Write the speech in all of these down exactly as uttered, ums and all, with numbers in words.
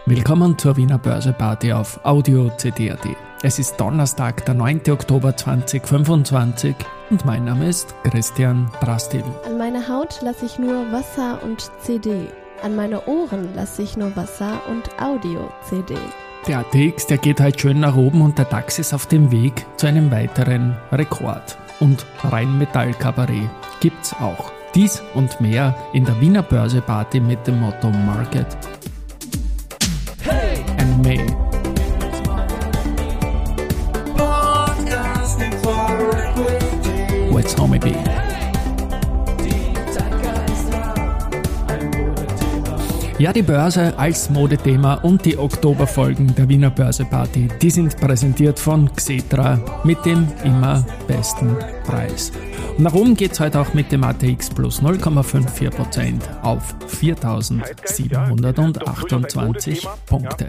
Willkommen zur Wiener Börse-Party auf Audio C D punkt A T. Es ist Donnerstag, der neunten Oktober zweitausendfünfundzwanzig und mein Name ist Christian Drastil. An meine Haut lasse ich nur Wasser und C D. An meine Ohren lasse ich nur Wasser und Audio-C D. Der A T X, der geht halt schön nach oben und der DAX ist auf dem Weg zu einem weiteren Rekord. Und Rheinmetall-Kabarett gibt's auch. Dies und mehr in der Wiener Börse-Party mit dem Motto Market Hey! and Me. What's Homie Be? Ja, die Börse als Modethema und die Oktoberfolgen der Wiener Börse-Party, die sind präsentiert von Xetra mit dem immer besten Preis. Und nach oben geht's heute auch mit dem A T X plus null Komma vierundfünfzig Prozent auf viertausendsiebenhundertachtundzwanzig Punkte.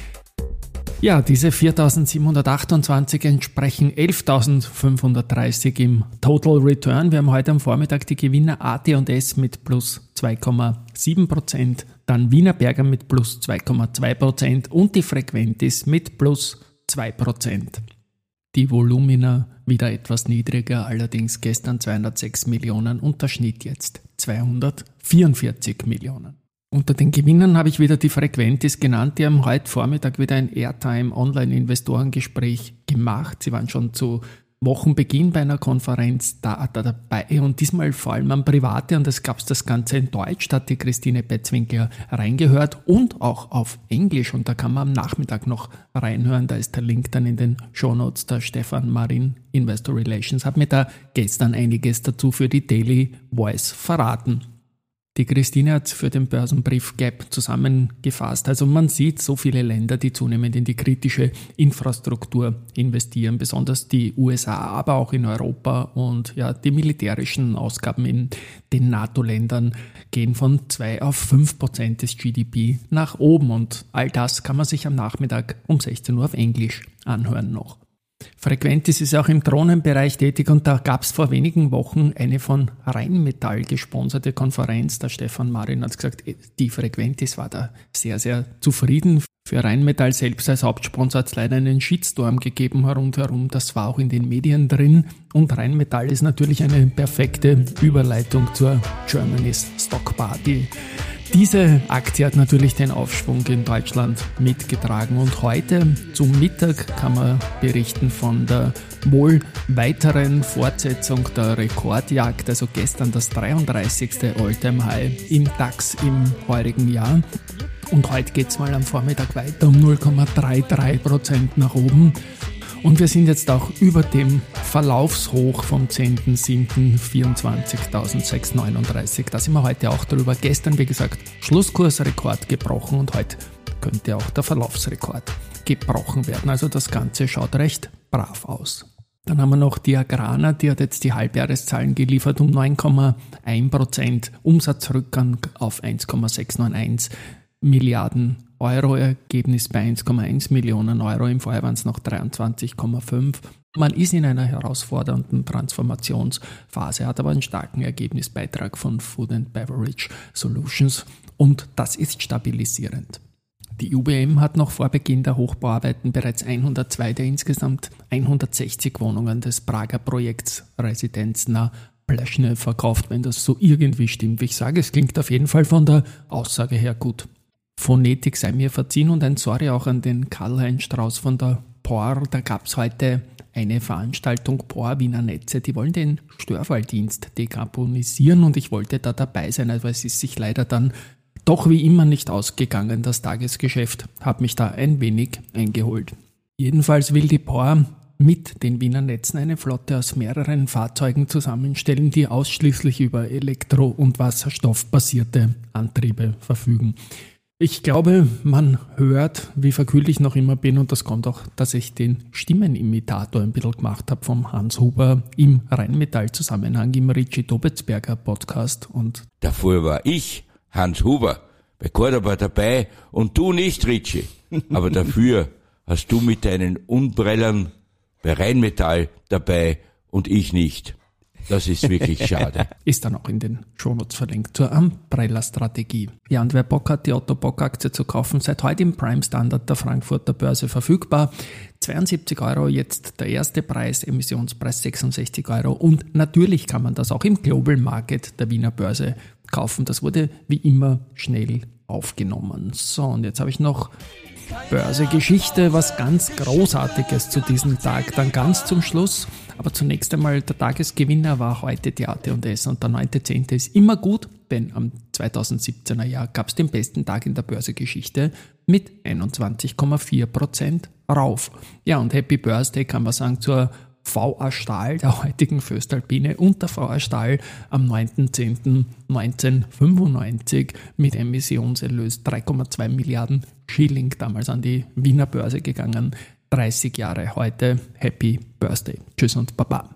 Ja, diese viertausendsiebenhundertachtundzwanzig entsprechen elftausendfünfhundertdreißig im Total Return. Wir haben heute am Vormittag die Gewinner A T und S mit plus zwei Komma sieben Prozent, dann Wienerberger mit plus zwei Komma zwei Prozent und die Frequentis mit plus zwei Prozent. Die Volumina wieder etwas niedriger, allerdings gestern zweihundertsechs Millionen und der Schnitt jetzt zweihundertvierundvierzig Millionen. Unter den Gewinnern habe ich wieder die Frequentis genannt. Die haben heute Vormittag wieder ein Airtime-Online-Investorengespräch gemacht. Sie waren schon zu Wochenbeginn bei einer Konferenz da, da dabei und diesmal vor allem an Private und es gab das Ganze in Deutsch, da hat die Christine Betzwinkler reingehört und auch auf Englisch und da kann man am Nachmittag noch reinhören, da ist der Link dann in den Shownotes. Der Stefan Marin, Investor Relations, hat mir da gestern einiges dazu für die Daily Voice verraten. Die Christine hat für den Börsenbrief Gap zusammengefasst. Also man sieht so viele Länder, die zunehmend in die kritische Infrastruktur investieren, besonders die U S A, aber auch in Europa. Und ja, die militärischen Ausgaben in den NATO-Ländern gehen von zwei auf fünf Prozent des G D P nach oben. Und all das kann man sich am Nachmittag um sechzehn Uhr auf Englisch anhören noch. Frequentis ist auch im Drohnenbereich tätig und da gab es vor wenigen Wochen eine von Rheinmetall gesponserte Konferenz. Der Stefan Marin hat gesagt, die Frequentis war da sehr, sehr zufrieden. Für Rheinmetall selbst als Hauptsponsor hat es leider einen Shitstorm gegeben rundherum. Das war auch in den Medien drin. Und Rheinmetall ist natürlich eine perfekte Überleitung zur Germany's Stock Party. Diese Aktie hat natürlich den Aufschwung in Deutschland mitgetragen und heute zum Mittag kann man berichten von der wohl weiteren Fortsetzung der Rekordjagd, also gestern das dreiunddreißigste All-Time-High im DAX im heurigen Jahr und heute geht es mal am Vormittag weiter um null Komma dreiunddreißig Prozent nach oben. Und wir sind jetzt auch über dem Verlaufshoch vom zehnten siebten vierundzwanzigtausendsechshundertneununddreißig. Da sind wir heute auch drüber. Gestern, wie gesagt, Schlusskursrekord gebrochen und heute könnte auch der Verlaufsrekord gebrochen werden. Also das Ganze schaut recht brav aus. Dann haben wir noch die Agrana, die hat jetzt die Halbjahreszahlen geliefert um neun Komma eins Prozent, Umsatzrückgang auf eins Komma sechshundertneunundneunzig Milliarden Euro, Ergebnis bei eins Komma eins Millionen Euro, im Vorjahr waren es noch dreiundzwanzig Komma fünf. Man ist in einer herausfordernden Transformationsphase, hat aber einen starken Ergebnisbeitrag von Food and Beverage Solutions und das ist stabilisierend. Die U B M hat noch vor Beginn der Hochbauarbeiten bereits hundertzwei der insgesamt hundertsechzig Wohnungen des Prager Projekts Residenz na Pleschne verkauft, wenn das so irgendwie stimmt. Wie ich sage, es klingt auf jeden Fall von der Aussage her gut. Phonetik sei mir verziehen und ein Sorry auch an den Karl-Heinz Strauß von der P O R. Da gab es heute eine Veranstaltung P O R Wiener Netze. Die wollen den Störfalldienst dekarbonisieren und ich wollte da dabei sein, aber es ist sich leider dann doch wie immer nicht ausgegangen. Das Tagesgeschäft hat mich da ein wenig eingeholt. Jedenfalls will die P O R mit den Wiener Netzen eine Flotte aus mehreren Fahrzeugen zusammenstellen, die ausschließlich über elektro- und wasserstoffbasierte Antriebe verfügen. Ich glaube, man hört, wie verkühlt ich noch immer bin und das kommt auch, dass ich den Stimmenimitator ein bisschen gemacht habe vom Hans Huber im Rheinmetall-Zusammenhang im Richie Dobetzberger Podcast. Und davor war ich, Hans Huber, bei Cordoba dabei und du nicht, Richie. Aber dafür hast du mit deinen Umbrellern bei Rheinmetall dabei und ich nicht. Das ist wirklich schade. Ist dann auch in den Shownotes verlinkt zur Umbrella-Strategie. Ja, und wer Bock hat, die Otto Bock-Aktie zu kaufen, seit heute im Prime-Standard der Frankfurter Börse verfügbar. zweiundsiebzig Euro jetzt der erste Preis, Emissionspreis sechsundsechzig Euro. Und natürlich kann man das auch im Global Market der Wiener Börse kaufen. Das wurde wie immer schnell aufgenommen. So, und jetzt habe ich noch Börsegeschichte, was ganz Großartiges zu diesem Tag, dann ganz zum Schluss. Aber zunächst einmal, der Tagesgewinner war heute die A T und S und der neunte zehnte ist immer gut, denn am zweitausendsiebzehner Jahr gab es den besten Tag in der Börsegeschichte mit einundzwanzig Komma vier Prozent rauf. Ja, und Happy Birthday kann man sagen zur V A Stahl, der heutigen Föstalpine, und der V A Stahl am neunten zehnten neunzehnhundertfünfundneunzig mit Emissionserlös drei Komma zwei Milliarden Schilling damals an die Wiener Börse gegangen. dreißig Jahre heute. Happy Birthday. Tschüss und Baba.